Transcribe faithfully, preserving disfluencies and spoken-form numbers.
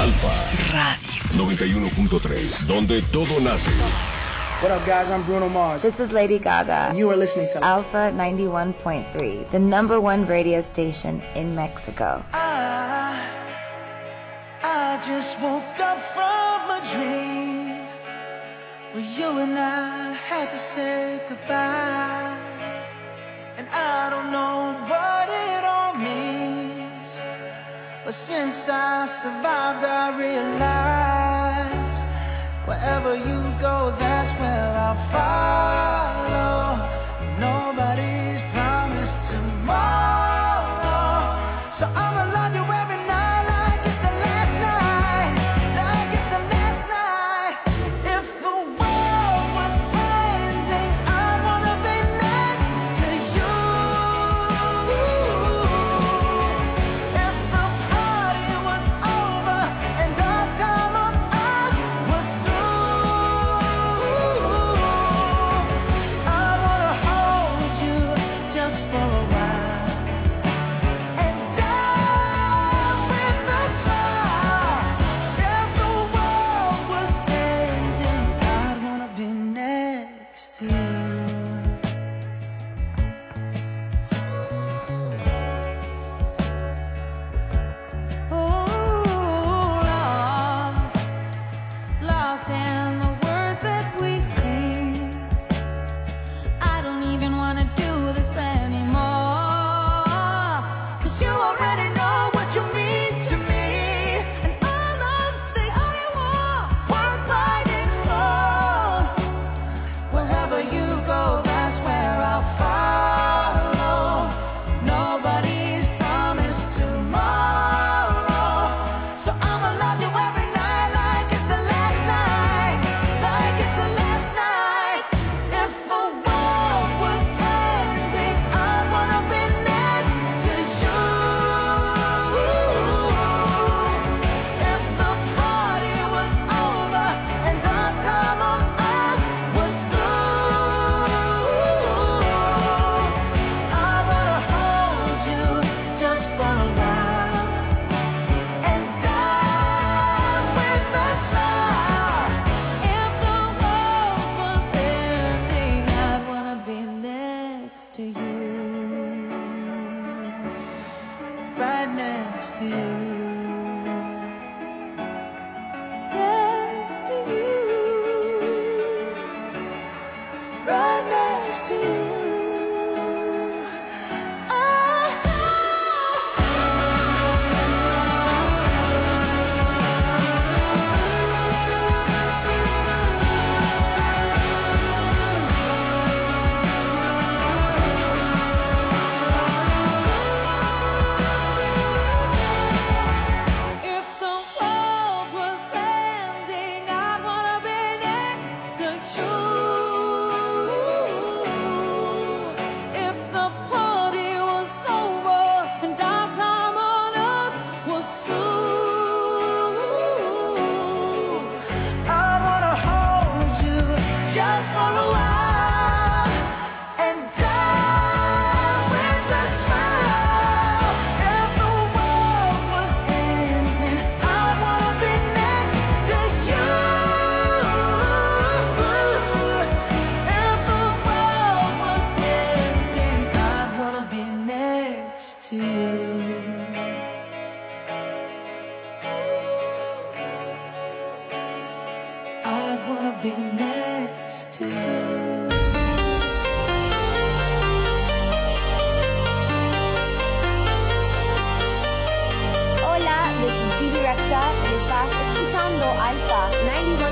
Alfa Radio noventa y uno punto tres, donde todo nace. What up, guys? I'm Bruno Mars. This is Lady Gaga. You are listening to Alpha ninety-one point three, the number one radio station in Mexico. I, I just woke up from a dream where you and I had to say goodbye. And I don't know what it all means, but since I survived, I realized wherever you go, that's where I'll follow. Nobody's promised tomorrow, so I'ma love you every night like it's the last night, like it's the last night. If the world was ending, I wanna be next to you. If the party was over and our time on earth was through, I wanna hold you just for a while and dance with the stars. If the world was ending, I'd wanna be next to you. Oh, lost, lost in the words that we sing. I don't even wanna do this anymore, 'cause you already know what you mean to me. And all of the only war was fighting for. Wherever you go, that's where I'll follow. Nobody's promised tomorrow, so I'ma love you every night like it's the last night, like it's the last night. If the world was ending, I wanna be next to you. If the party was over and our time on earth was through, I wanna hold you just for a while and dance with the stars. If the world was ending, I'd wanna be next to you, right next to you, next to you, right next to you. If the world was ending, I'd wanna be next to you. If the party was over and our time on earth was through, I wanna hold you just for a while and dance with the stars. If the world was ending, I wanna be next to you. If the world was ending, I'd wanna be next to you. I'd wanna be next to you. Hola, this is Bibi Rexa y estás escuchando Alpha ninety-one